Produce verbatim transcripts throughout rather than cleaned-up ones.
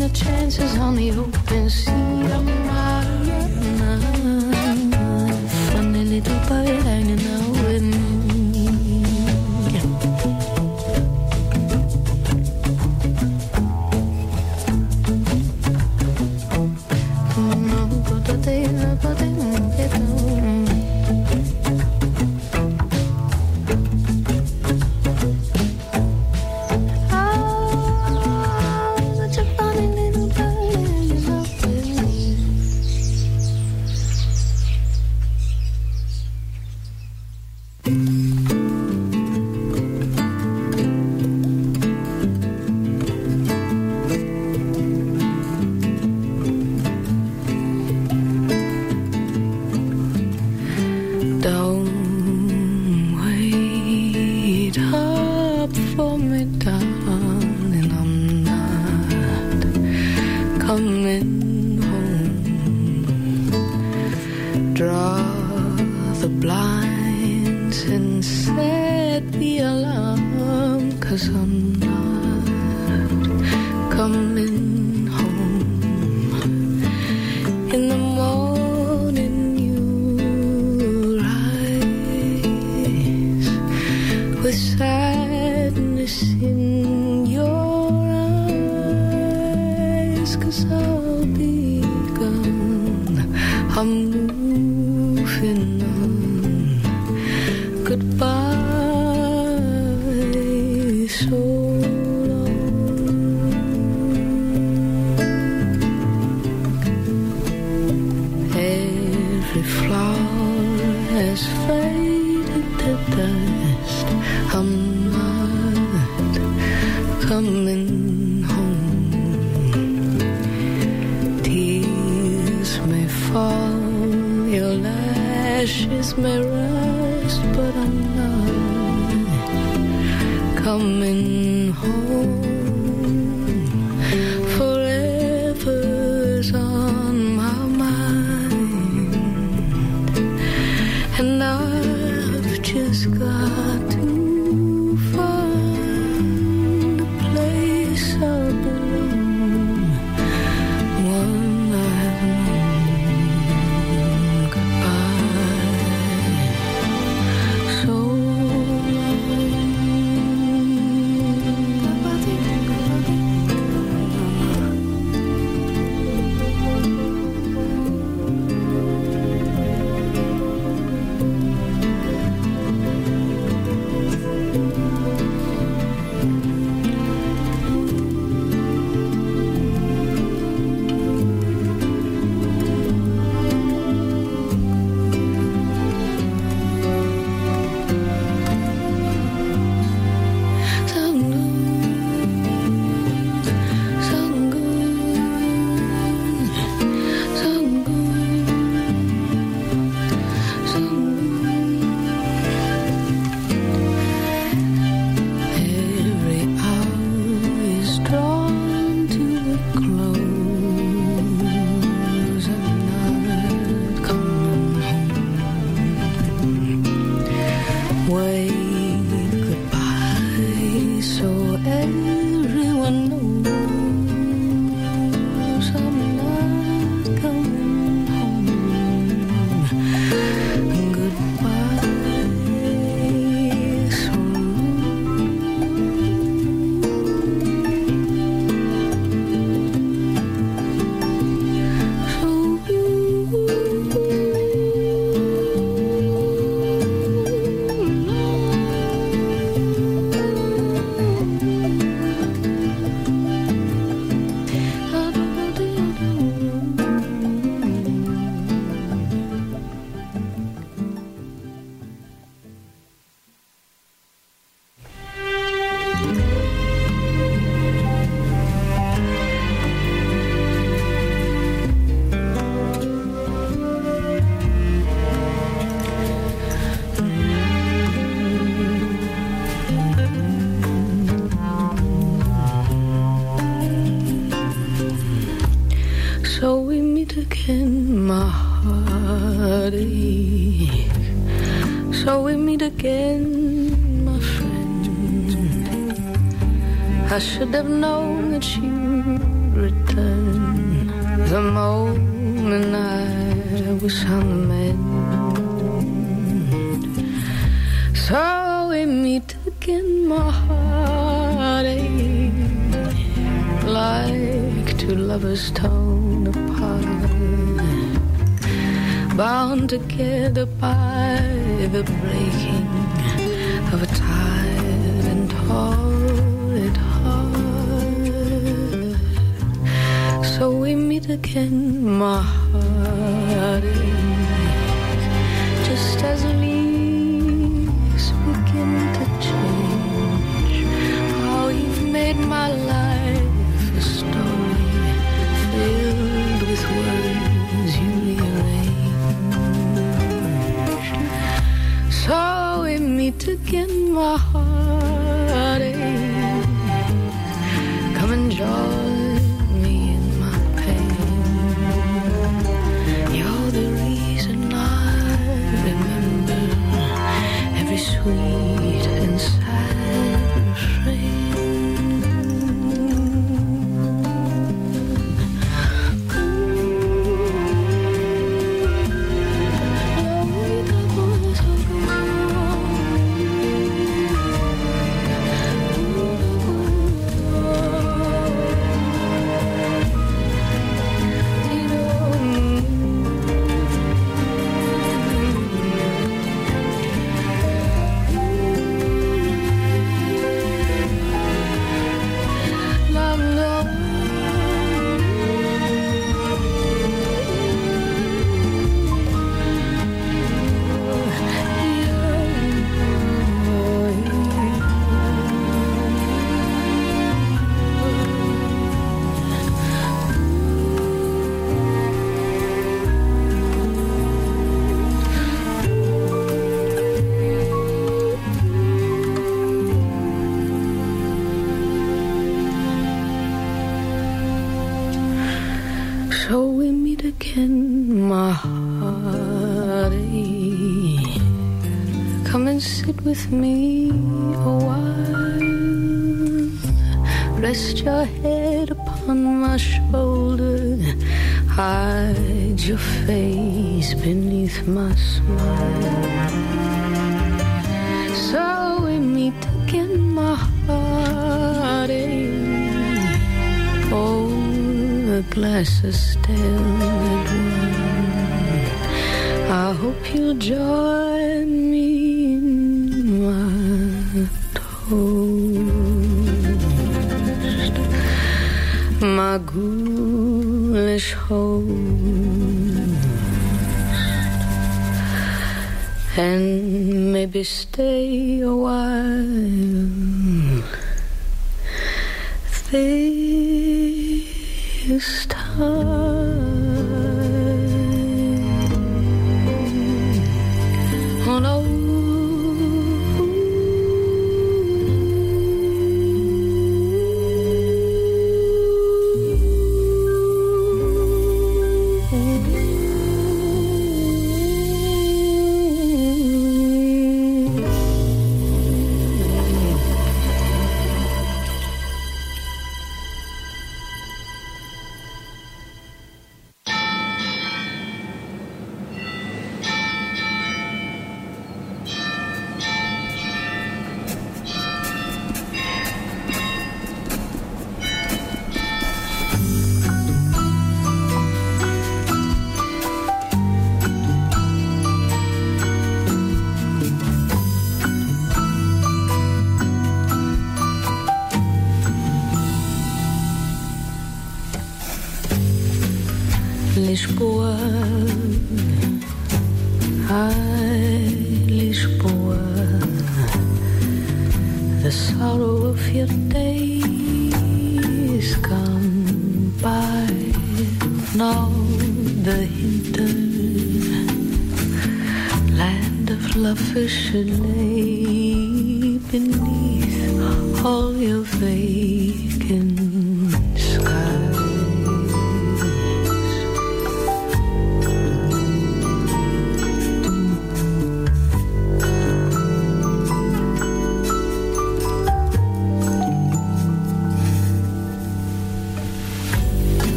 taking the chances on the open sea. Funny little boy hanging out with me. So we meet again, my friend. I should have known that you return the moment I was on the mend. So we meet again, my heartache, like two lovers torn apart, bound together by the breaking of a tired and torrid heart. So we meet again, my heartache, just as leaves begin to change. How you've made my life a story filled with words you rearranged. So we meet again, my heartache, come and join me in my pain. You're the reason I remember every sweet and sad refrain. So we meet again, my heartache, come and sit with me a while. Rest your head upon my shoulder, hide your face beneath my smile. So we meet again, my heartache. Oh, the glass is still at one. I hope you'll join me in my toast, my ghoulish host, and maybe stay a while. This time, oh no. Lisboa, ay, Lisboa, the sorrow of your days gone by. Now the hinter land of lovers should lay beneath all your vacant skies.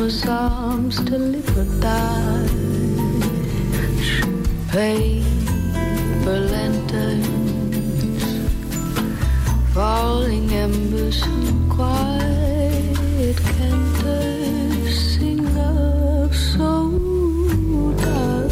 those arms to live or die. Paper lanterns, falling embers and quiet cantors sing love so dark.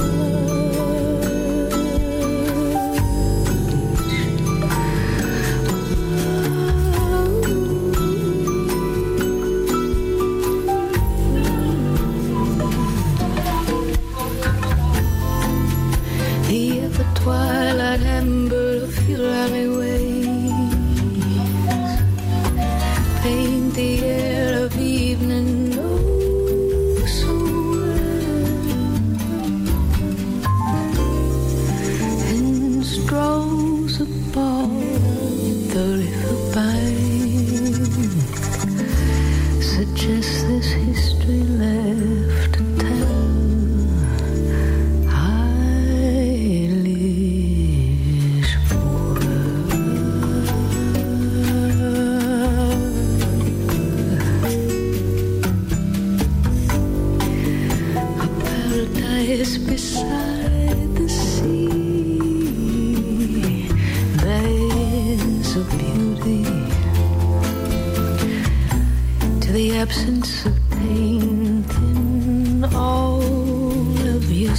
Twilight amber of your alleyways paint the air of evening oh so well. In strolls upon the riverbank suggest this history left to tell. Beside the sea, there's a beauty to the absence of taint in all of your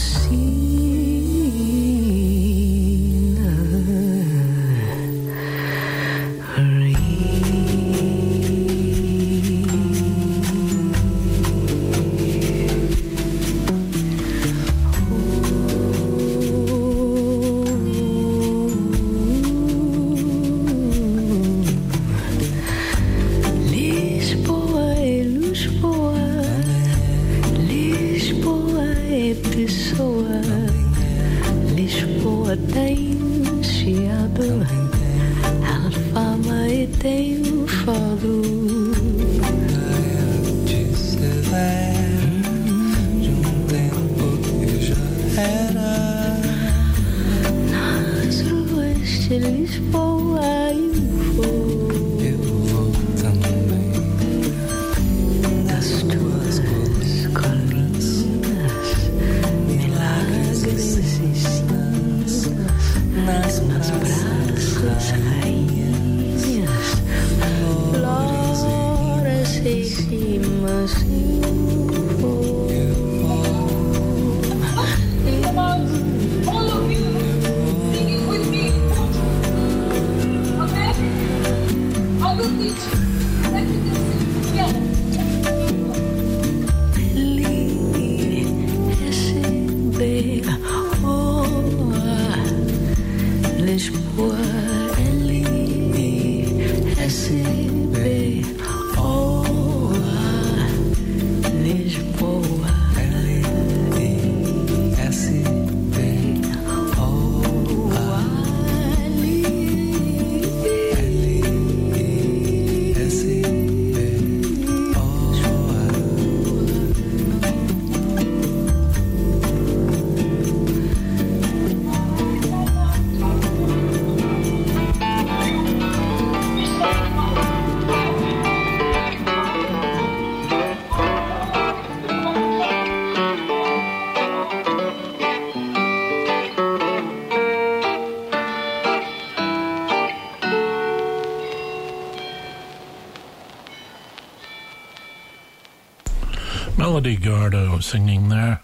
Melody Gardot singing there.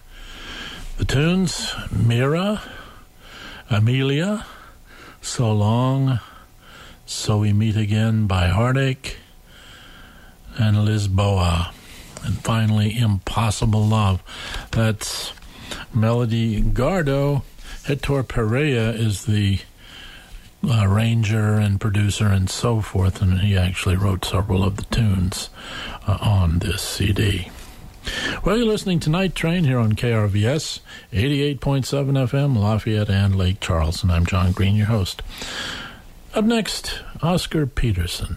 The tunes, Mira, Amelia, So Long, So We Meet Again by Heartache, and Lisboa. And finally, Impossible Love. That's Melody Gardot. Hector Perea is the uh, arranger and producer and so forth, and he actually wrote several of the tunes uh, on this C D. Well, you're listening to Night Train here on K R V S, eighty-eight point seven F M, Lafayette and Lake Charles, and I'm John Green, your host. Up next, Oscar Peterson.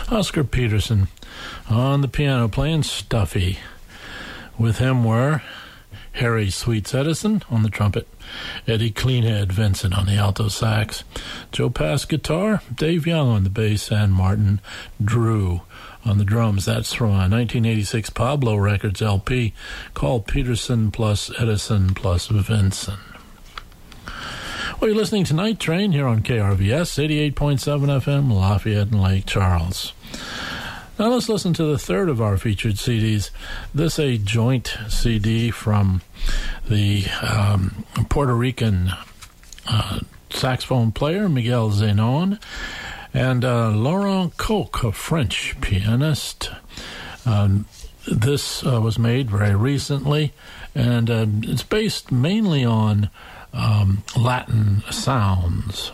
Oscar Peterson on the piano playing Stuffy. With him were Harry Sweets Edison on the trumpet, Eddie Cleanhead Vincent on the alto sax, Joe Pass guitar, Dave Young on the bass, and Martin Drew on the drums. That's from a nineteen eighty-six Pablo Records L P called Peterson plus Edison plus Vincent. Well, you're listening to Night Train here on K R V S, eighty-eight point seven F M, Lafayette and Lake Charles. Now let's listen to the third of our featured C Ds. This a joint C D from the um, Puerto Rican uh, saxophone player Miguel Zenon and uh, Laurent Coq, a French pianist. Um, this uh, was made very recently, and uh, it's based mainly on um, Latin sounds.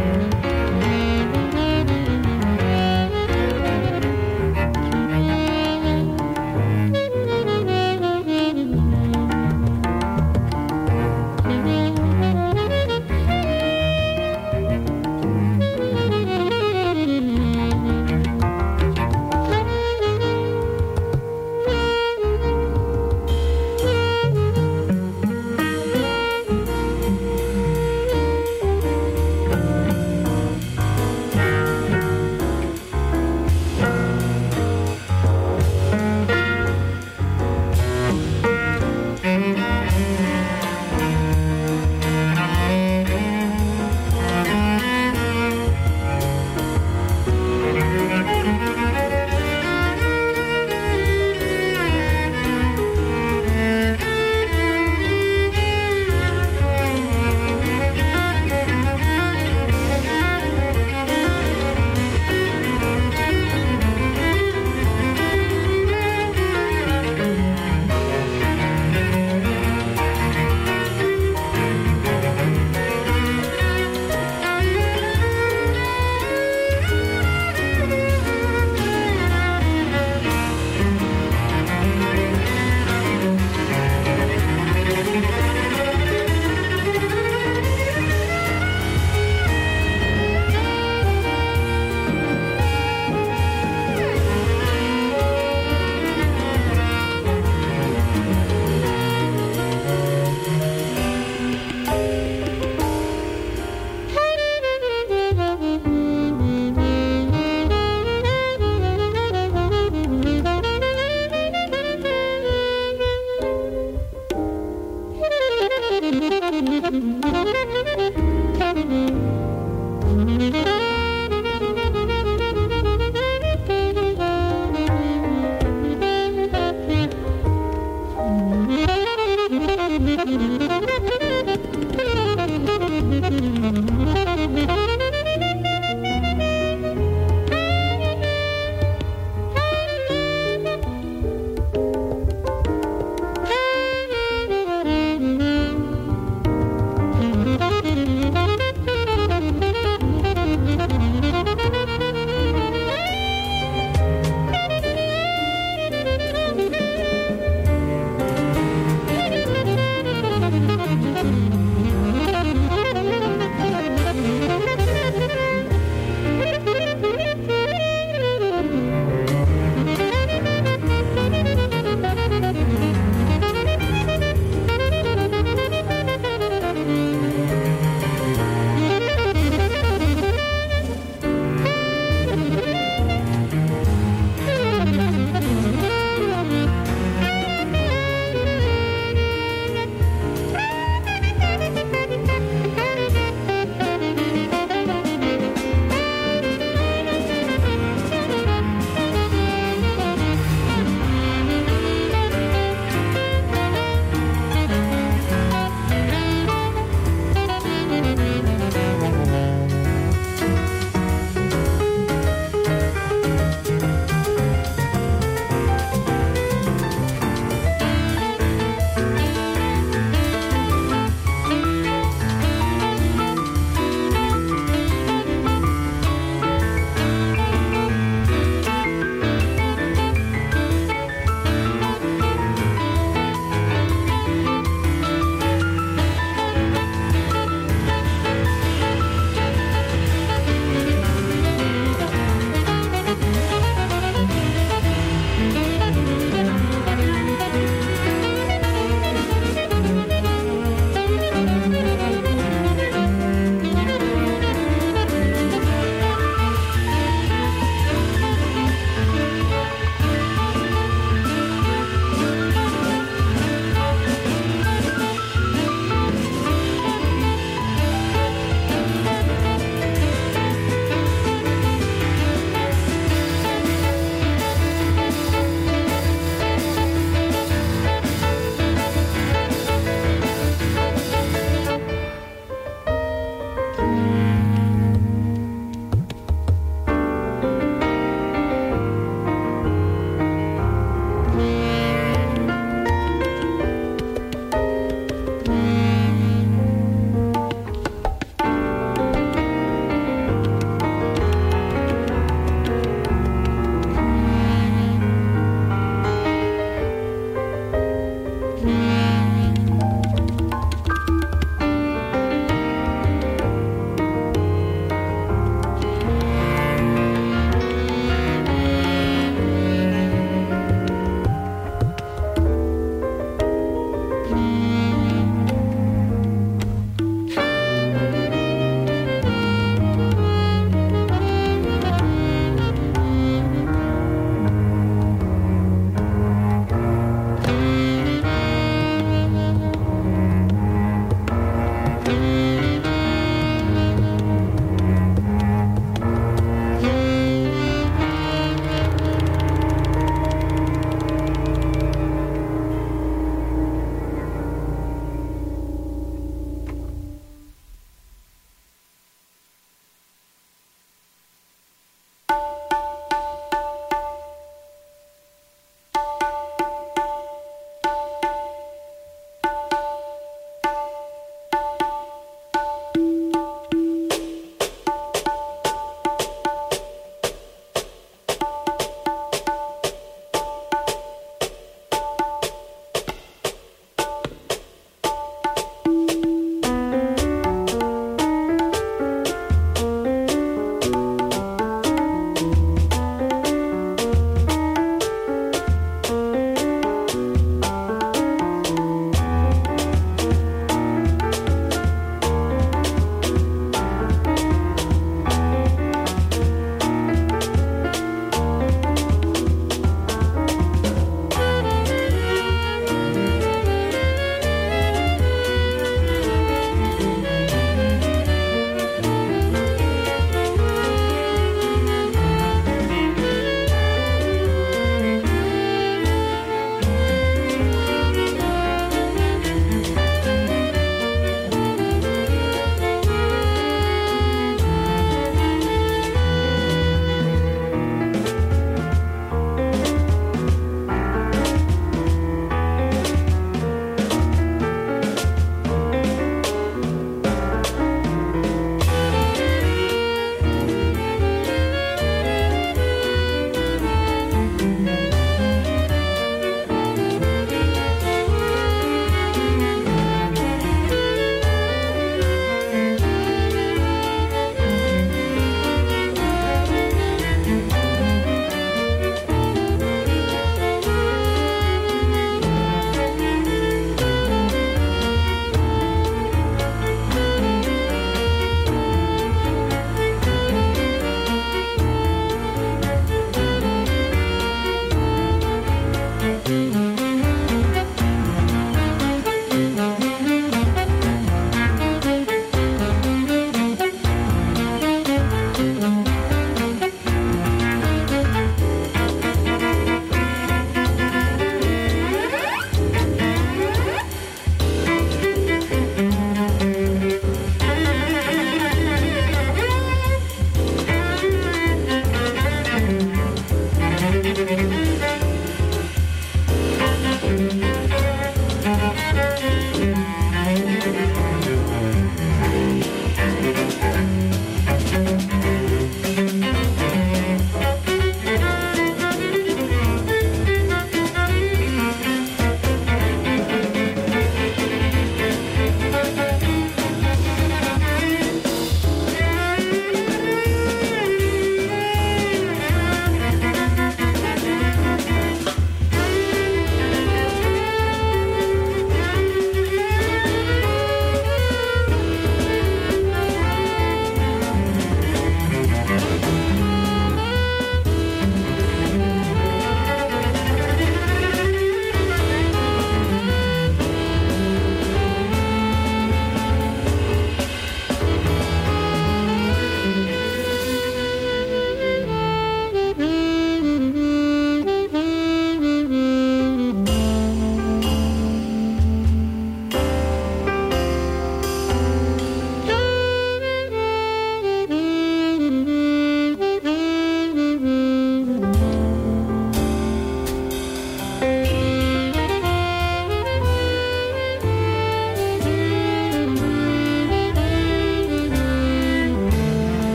Thank you.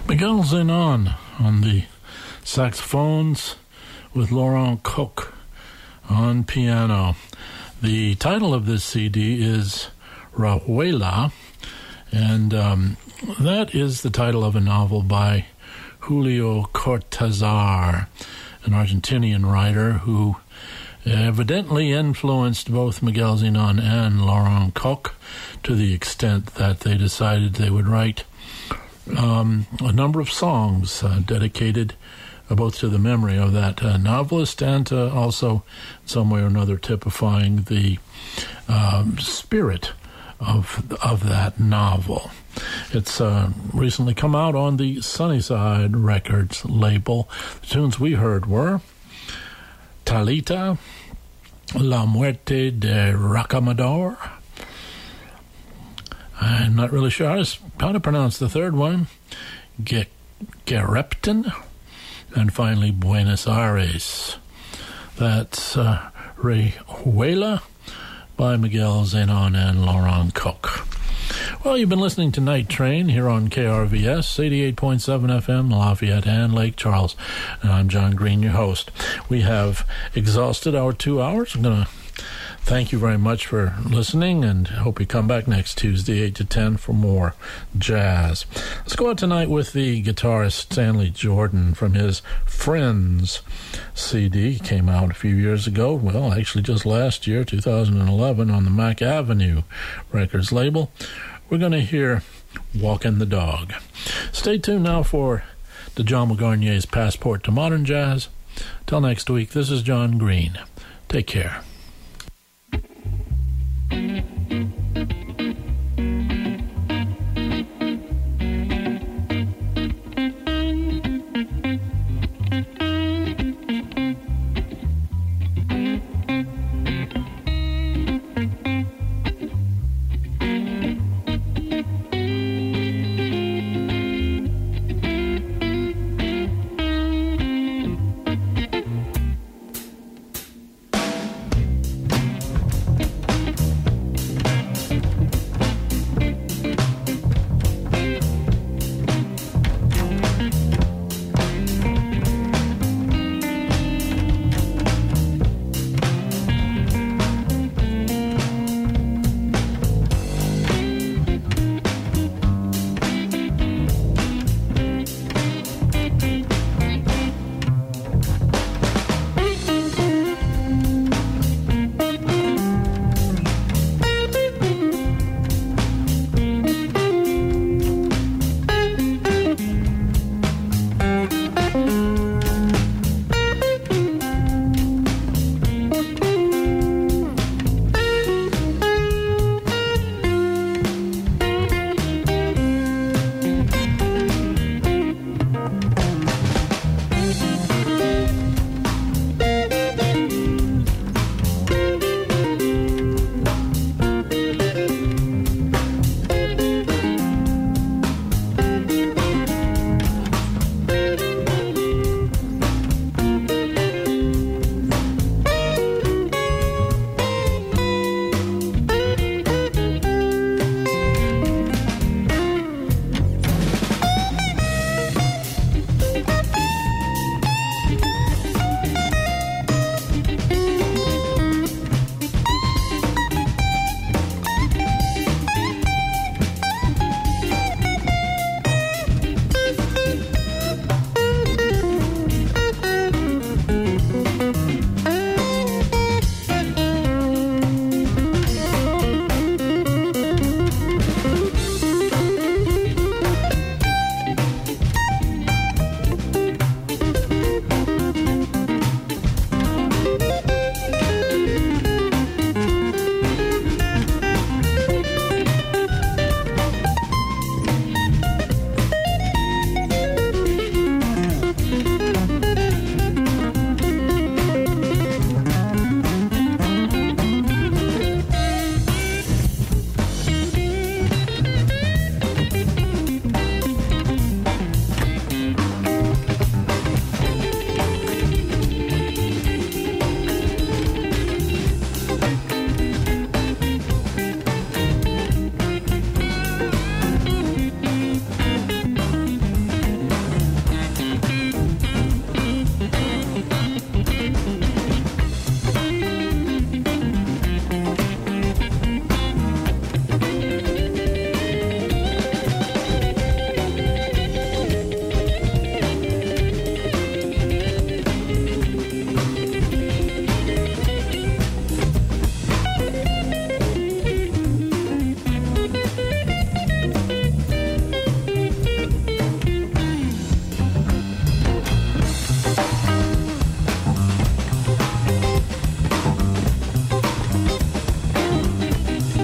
Miguel Zenon on the saxophones with Laurent Coq on piano. The title of this C D is Rajuela, and um, that is the title of a novel by Julio Cortázar, an Argentinian writer who evidently influenced both Miguel Zenon and Laurent Coq to the extent that they decided they would write um, a number of songs uh, dedicated uh, both to the memory of that uh, novelist and uh, also in some way or another typifying the um, spirit of of that novel. It's uh, recently come out on the Sunnyside Records label. The tunes we heard were Talita, La Muerte de Rocamadour. I'm not really sure how to pronounce the third one. Ge- Gerepten. And finally, Buenos Aires. That's uh, Rajuela by Miguel Zenon and Laurent Coq. Well, you've been listening to Night Train here on K R V S, eighty-eight point seven F M, Lafayette and Lake Charles. And I'm John Green, your host. We have exhausted our two hours. I'm going to thank you very much for listening, and hope you come back next Tuesday, eight to ten, for more jazz. Let's go out tonight with the guitarist Stanley Jordan from his Friends C D. He came out a few years ago, well, actually just last year, two thousand eleven, on the Mac Avenue Records label. We're going to hear Walkin' the Dog. Stay tuned now for DeJohn McGarnier's Passport to Modern Jazz. Till next week, this is John Green. Take care. Thank you.